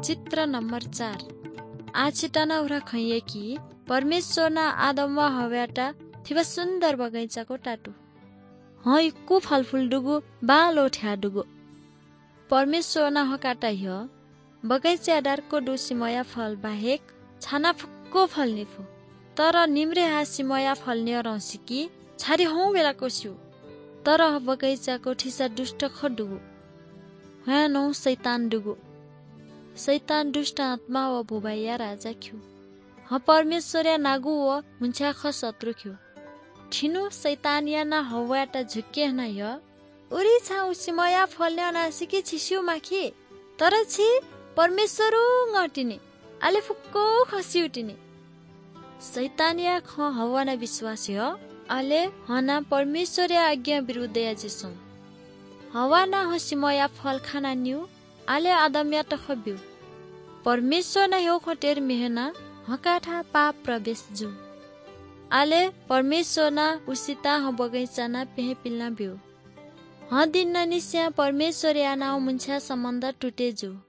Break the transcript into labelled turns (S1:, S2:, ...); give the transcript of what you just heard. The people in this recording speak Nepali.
S1: चित्र नंबर 4 आछिटना उरा खैये कि परमेश्वरना आदम व हव्याटा थिबा सुन्दर बगैँचाको टाटु इक्कु फलफुल डुगु बालो ठ्या डुगु परमेश्वरना हकाटा ह्य बगैँचा डारको डु सिमया फल बाहेक छाना फुक्को फल निफु तर निम्रे हा सिमया फल्ने रौसिकी छारी हौ बेलाको स्यु तर बगैँचाको ठिसा दुष्ट खडुगु नौ शैतान डुगु शैतान दुष्ट आत्मा व भुबाइया राजा ख्यु परमेश्वरया नागु व मुन्छा ख शत्रु ख्यु ठिनु शैतानिया ना हवाटा झुक्के ना य उरी छा उसिमया फल्ने नासिकी छिस्यु माखी तर छि परमेश्वरु ngटिने आले फुक्को खसी उटिने शैतानिया ख हवाना विश्वास य आले हना परमेश्वरया आज्ञा विरुद्ध या जिसौ हवाना हसिमया फल खाना न्यू आले आदमया तखब्यु परमेश्वर ना हो खटेर मेहना हकाठा पाप प्रवेश जो आले परमेश्वर ना उसिता ह बगैँचा ना पेहे पिल्ना बिउ दिन ना निस्या परमेश्वर या ना मुन्छा सम्बन्ध टुटे जो